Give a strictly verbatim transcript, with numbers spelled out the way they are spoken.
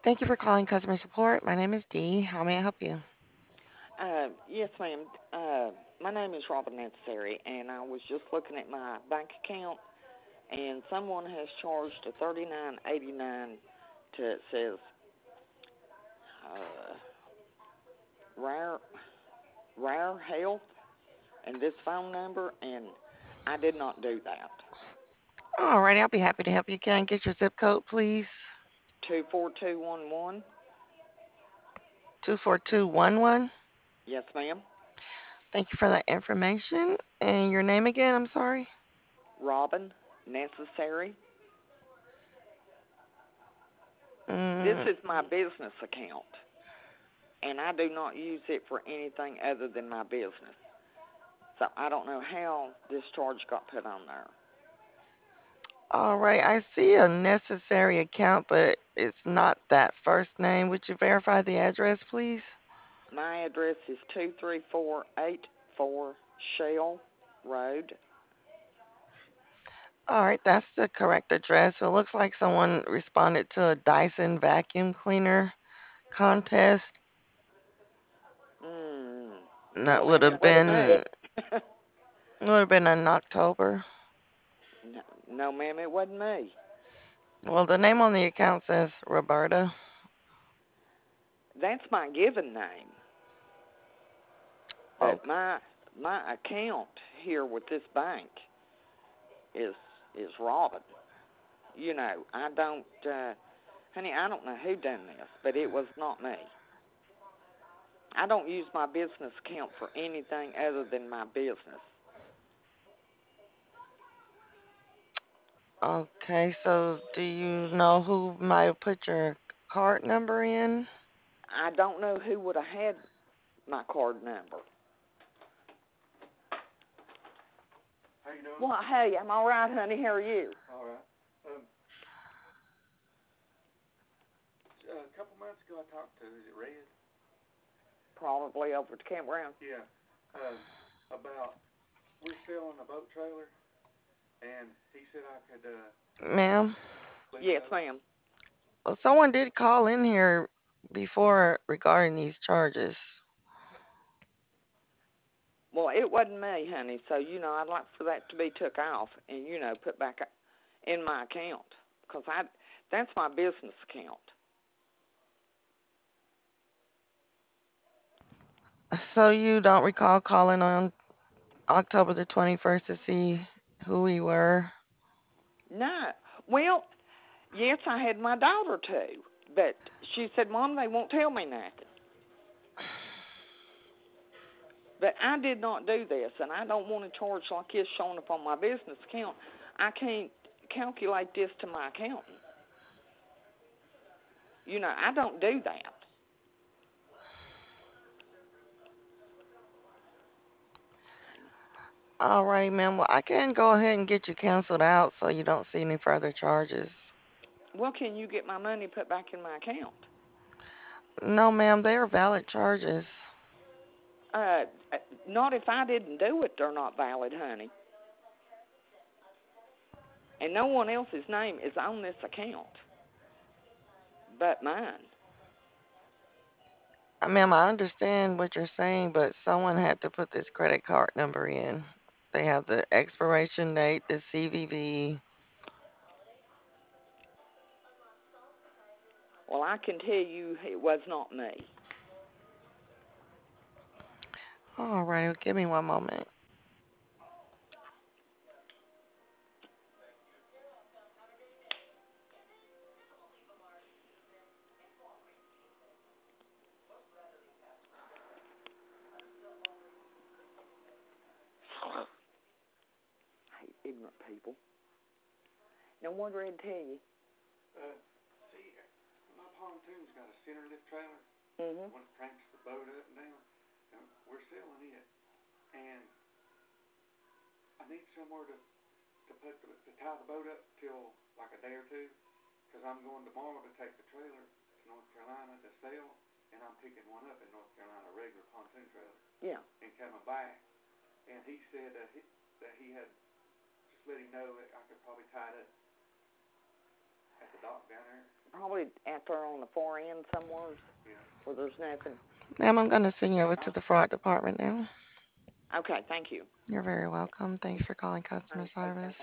Thank you for calling customer support. My name is Dee. How may I help you? Uh, yes, ma'am. Uh, my name is Robin Necessary, and I was just looking at my bank account, and someone has charged a thirty nine eighty nine to it says uh, rare rare health and this phone number, and I did not do that. Alrighty, I'll be happy to help you. Can I get your zip code, please? Two four two one one. two four two one one. Yes, ma'am. Thank you for that information. And your name again? I'm sorry. Robin Necessary. This Mm, is my business account, and I do not use it for anything other than my business. So I don't know how this charge got put on there. all right, I see a necessary account, but it's not that first name. Would you verify the address, please? My address is two three four eight four Shell Road. All right, that's the correct address. So it looks like someone responded to a Dyson vacuum cleaner contest. Mm. That No, would ma'am, it have wasn't me. been would have been in October. no, no, ma'am, it wasn't me. Well, the name on the account says Roberta. That's my given name. Oh, But my my account here with this bank is is Robin. You know, I don't, uh, honey, I don't know who done this, but it was not me. I don't use my business account for anything other than my business. okay. So, do you know who might have put your card number in? I don't know who would have had my card number. How you doing? Well, hey, I'm all right, honey. How are you? All right. Um, a couple months ago, I talked to, is it Red? Probably over at the campground. Yeah. Um, about we're selling a boat trailer, and he said I could uh, Ma'am? split it Yes, up. ma'am. Well, someone did call in here before regarding these charges. Well, it wasn't me, honey. So you know, I'd like for that to be took off and you know put back in my account because I that's my business account. So, you don't recall calling on October the twenty-first to see who we were? No, well, yes, I had my daughter too, but she said, "Mom, they won't tell me nothing." But I did not do this, and I don't want to charge like this showing up on my business account. I can't calculate this to my accountant. You know, I don't do that. All right, ma'am. Well, I can go ahead and get you canceled out so you don't see any further charges. Well, can you get my money put back in my account? No, ma'am, they are valid charges. Uh, not if I didn't do it. They're not valid, honey. And no one else's name is on this account but mine. Uh, Ma'am, I understand what you're saying, but someone had to put this credit card number in. They have the expiration date, the C V V. Well, I can tell you it was not me. All right, well, give me one moment. I hate ignorant people. No wonder I'd tell you. Uh, see, my pontoon's got a center lift trailer, Mhm. one that cranks the boat up and down, and we're selling it. And I need somewhere to to put the, to tie the boat up till like a day or two, because I'm going tomorrow to take the trailer to North Carolina to sell, and I'm picking one up in North Carolina, a regular pontoon trailer, Yeah. and coming back. And he said that he, that he had just let him know that I could probably tie it up at the dock down there. probably out there on the far end somewhere Yeah. where there's nothing. Ma'am, I'm going to send you over to the fraud department now. Okay, thank you. You're very welcome. Thanks for calling customer Thanks. service.